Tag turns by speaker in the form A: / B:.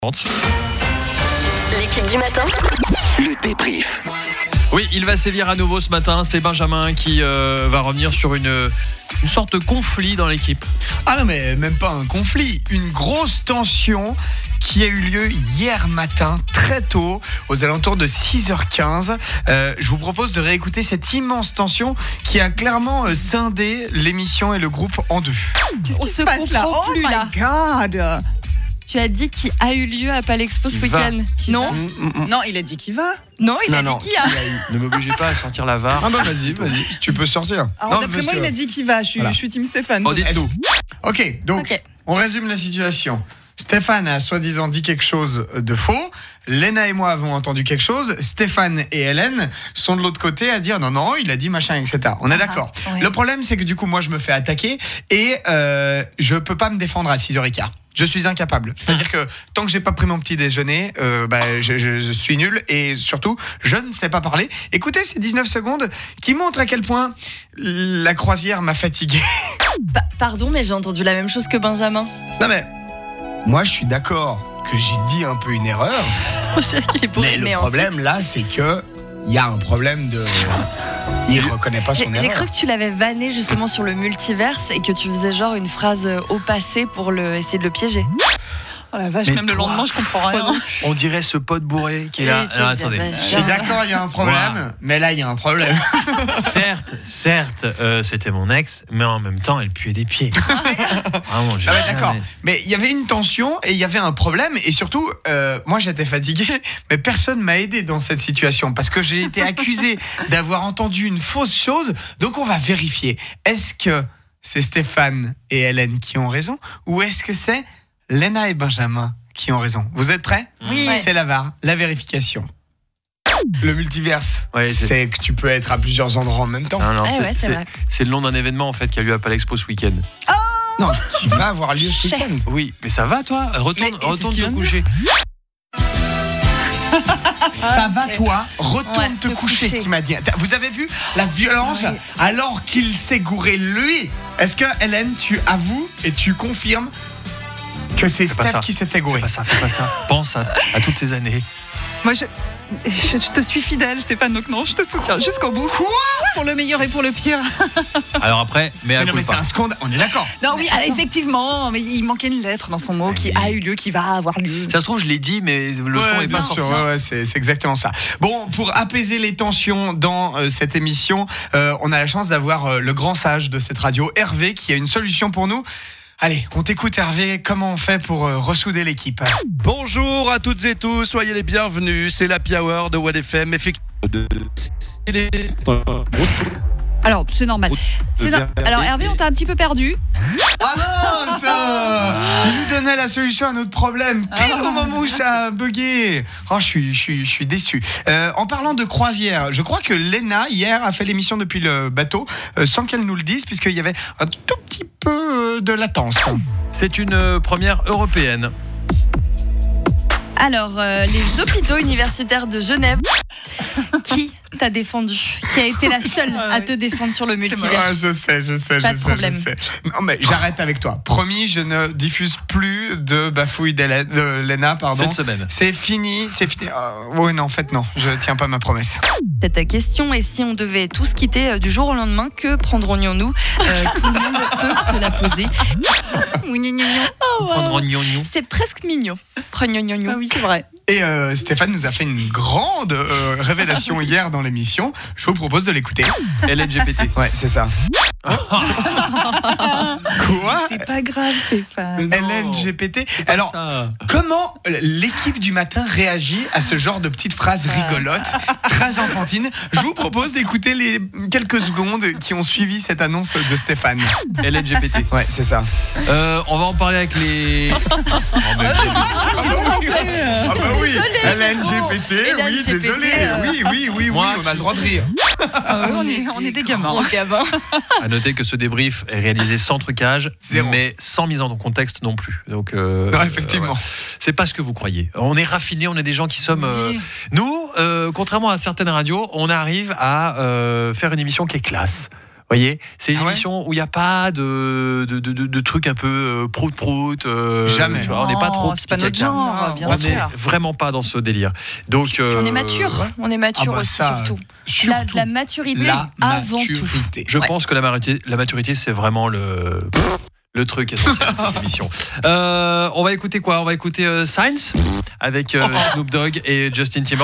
A: L'équipe du matin,
B: le débrief.
C: Oui, il va sévir à nouveau ce matin. C'est Benjamin qui va revenir sur une sorte de conflit dans l'équipe.
D: Ah non, mais même pas un conflit, une grosse tension qui a eu lieu hier matin, très tôt, aux alentours de 6h15. Je vous propose de réécouter cette immense tension qui a clairement scindé l'émission et le groupe en deux.
E: Qu'est-ce
F: On
E: qui
F: se
E: se passe là?
F: comprend
E: Oh
F: plus,
E: my
F: là.
E: God.
F: Tu as dit qu'il a eu lieu à Palexpo ce
C: Il va.
F: week-end. Non,
E: Non, il a dit qu'il va.
F: non, il a
D: Non,
F: dit qu'il y a.
C: Ne m'obligez pas à sortir la VAR.
D: Ah bah vas-y, tu peux sortir.
E: Alors,
D: Non,
E: d'après
D: parce
E: moi,
D: que-
E: il a dit qu'il va. Je suis team Stéphane.
C: Oh, dites-nous.
D: Ok, donc
F: Ok.
D: on résume la situation. Stéphane a soi-disant dit quelque chose de faux. Léna et moi avons entendu quelque chose. Stéphane et Hélène sont de l'autre côté à dire non, il a dit machin, etc. On est d'accord.
E: ouais.
D: Le problème, c'est que du coup, moi, je me fais attaquer et je peux pas me défendre à 6h15. Je suis incapable. C'est-à-dire que tant que j'ai pas pris mon petit déjeuner, je suis nul et surtout, je ne sais pas parler. Écoutez ces 19 secondes qui montrent à quel point la croisière m'a fatigué.
F: Pardon, mais j'ai entendu la même chose que Benjamin.
D: Non mais, moi je suis d'accord que j'ai dit un peu une erreur,
F: C'est vrai qu'il est bourré,
D: mais le problème là c'est que il y a un problème de... Il reconnaît pas son
F: J'ai
D: erreur.
F: cru que tu l'avais vanné justement sur le multiverse et que tu faisais genre une phrase au passé pour essayer de le piéger.
E: Oh la vache,
C: Mais
E: même le
C: toi-
E: lendemain, je comprends rien.
C: On dirait ce pote bourré qui est là.
F: Oui, c'est-
C: Alors, attendez.
F: c'est-
D: Je suis d'accord, il y a un problème,
C: Voilà.
D: mais là il y a un problème.
C: Certes, c'était mon ex, mais en même temps, elle puait des pieds. Vraiment, j'ai
D: Ah ouais,
C: jamais-
D: d'accord. Mais il y avait une tension et il y avait un problème et surtout, moi j'étais fatigué, mais personne m'a aidé dans cette situation parce que j'ai été accusé d'avoir entendu une fausse chose. Donc on va vérifier. Est-ce que c'est Stéphane et Hélène qui ont raison ou est-ce que c'est Léna et Benjamin qui ont raison? Vous êtes prêts?
E: Oui.
D: C'est la VAR, la vérification. Le multiverse,
C: Ouais,
D: c'est que tu peux être à plusieurs endroits en même temps.
C: Non,
F: Ouais, ouais, c'est vrai.
C: c'est le nom d'un événement en fait qui a lieu à Palexpo ce week-end.
D: Non, qui va avoir lieu ce week-end.
C: Oui, mais ça va toi? Retourne
E: Mais c'est ce
C: te
E: qu'il vient de
C: coucher.
D: Ça va toi, retourne
F: Ouais,
D: te
F: te
D: coucher,
F: coucher.
D: qui m'a dit. Vous avez vu la violence
E: Ah oui.
D: alors qu'il s'est gouré lui? Est-ce que Hélène, tu avoues et tu confirmes que c'est
C: Fais pas
D: Steph
C: ça.
D: qui s'était gouré?
C: Fais pas ça. Pense à toutes ces années.
E: Moi, je te suis fidèle, Stéphane, donc non, je te soutiens jusqu'au bout. Quoi? Pour le meilleur et pour le pire.
C: Alors après, mais à
D: Mais non, mais c'est un scandale, on est d'accord.
E: Non, oui, effectivement, mais il manquait une lettre dans son mot qui a eu lieu, qui va avoir lieu.
C: Ça se trouve, je l'ai dit, mais le son
D: Ouais,
C: est
D: bien
C: pas
D: sûr,
C: sorti.
D: ouais, c'est exactement ça. Bon, pour apaiser les tensions dans cette émission, on a la chance d'avoir le grand sage de cette radio, Hervé, qui a une solution pour nous. Allez, on t'écoute Hervé, comment on fait pour ressouder l'équipe?
G: Bonjour à toutes et tous, soyez les bienvenus. C'est l'Happy Hour de Wad FM.
H: Alors, c'est normal. Alors, Hervé, on t'a un petit peu perdu.
D: Ah non, ça il nous donnait la solution à notre problème pile au moment où ça a bugué. Oh, je suis déçu. En parlant de croisière, je crois que Léna hier a fait l'émission depuis le bateau sans qu'elle nous le dise puisqu'il y avait un tout petit peu de latence.
C: C'est une première européenne.
F: Alors, les hôpitaux universitaires de Genève, qui t'a défendu? Qui a été la seule à te défendre sur le multivers?
D: Ah, je sais.
F: Pas de problème.
D: Je sais. Non mais j'arrête avec toi. Promis, je ne diffuse plus de bafouilles de Léna, pardon.
C: Cette semaine.
D: C'est fini. Oui, non, en fait non, je tiens pas ma promesse.
F: C'est ta question, et si on devait tous quitter du jour au lendemain, que prendrions-nous? Tout le monde peut se la poser.
C: Prendre un gnognon.
F: C'est presque mignon. Prenons-nous.
E: Ah oui, c'est vrai.
D: Et Stéphane nous a fait une grande révélation hier dans l'émission. Je vous propose de l'écouter.
C: LGBT.
D: Ouais, c'est ça. Quoi?
E: C'est pas grave, Stéphane.
D: LGBT. Alors, comment l'équipe du matin réagit à ce genre de petites phrases rigolotes, très enfantines? Je vous propose d'écouter les quelques secondes qui ont suivi cette annonce de Stéphane.
C: LGBT.
D: Ouais, c'est ça.
C: On va en parler avec les.
D: Ah bah oui, LGBT, oui,
F: LGBT,
D: désolé. Oui,
C: Moi,
D: on a le droit de rire.
E: Ah ouais, on est des gamins.
F: Gros gamin.
C: À noter que ce débrief est réalisé sans trucage,
D: Zéro.
C: mais sans mise en contexte non plus. Donc,
D: Non, effectivement.
C: ouais. C'est pas ce que vous croyez. On est raffinés, on est des gens qui sommes. Nous, contrairement à certaines radios, on arrive à faire une émission qui est classe. voyez, c'est une
D: Ah ouais
C: émission où il n'y a pas de trucs un peu prout-prout.
D: Jamais.
C: Tu vois, on n'est pas trop.
E: C'est pas notre
C: caca.
E: genre, bien
C: On
E: sûr.
C: n'est vraiment pas dans ce délire. Donc,
F: On est mature.
C: ouais.
F: On est mature
D: Ah bah
F: aussi,
D: ça,
F: surtout.
D: surtout.
F: La maturité
D: La
F: avant
D: maturité.
C: Je
F: Ouais.
C: pense que la maturité, c'est vraiment le truc essentiel de cette émission. On va écouter quoi ? On va éciter Science avec Snoop Dogg et Justin Timberlake.